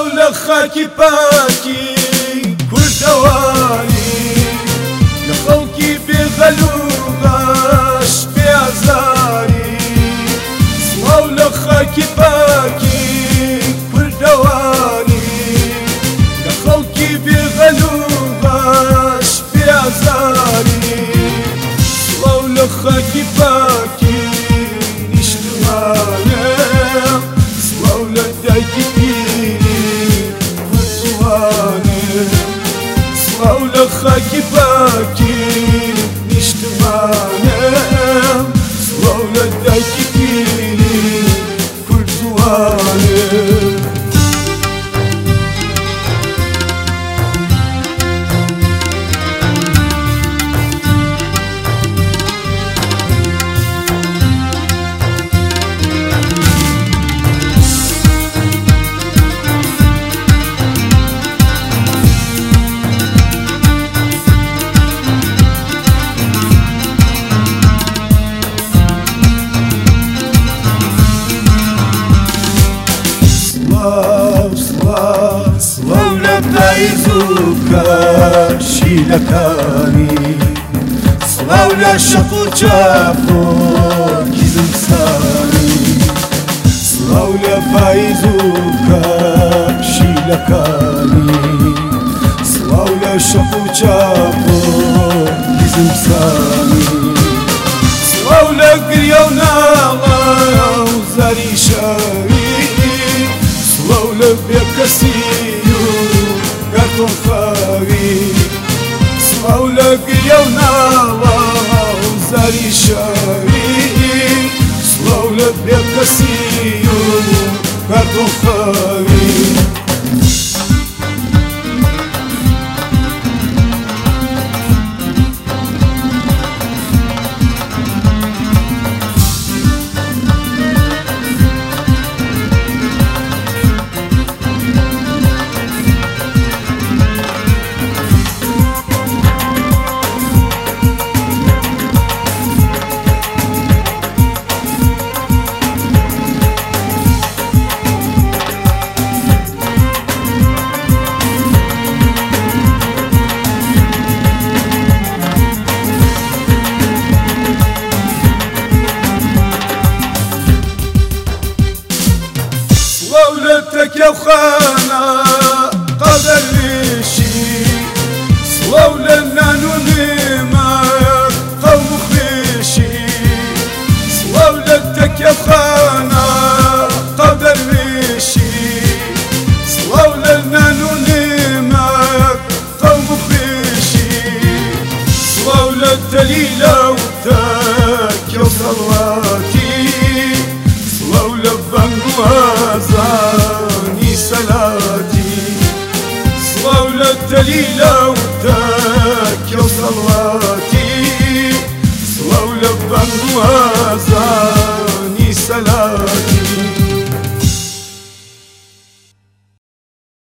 سڵاو لە خاکی پاکی کوردەوانی لە خەڵکی بێغەل و غەش بێئازاری سڵاو لە خاکی پاکی کوردەوانی لە خەڵکی بێغەل و غەش بێئازاری سڵاو لە خاکی پاکی نیشتمانە سڵاو لە دایکی لە خاکی پاکی نیشتمانم سڵاو لە دایکی پیری کوردوانم سڵاو لە پاییز و کەشیلەکانی سڵاو لە شەق و چاپۆکی زمستانی سڵاو لە پاییز و کەشیلەکانی سڵاو لە شەق و چاپۆکی زمستانی سڵاو لە گریە و ناڵە و زاری شەوی سڵاو لە بێکەسی و گەردۆن خاوی سڵاو لە گریە و ناڵە و زاری شەوی سڵاو لە بێکەسی و گەردۆن خاوی سڵاو لە تەکیەوخانە قەدەر وێشی سڵاو لە نان و نێمەک قەوم و خوێشی سڵاو لە تەکیەوخانە قەدەر وێشی سڵاو لە نان و نێمەک قەوم و خوێشی سڵاو لە دەلیلە و تەکیە و سەڵاتی سڵاو لە بەنگ و ئازانی سەلاتی سڵاو لە دەلیلە و تەکیە و سەڵاتی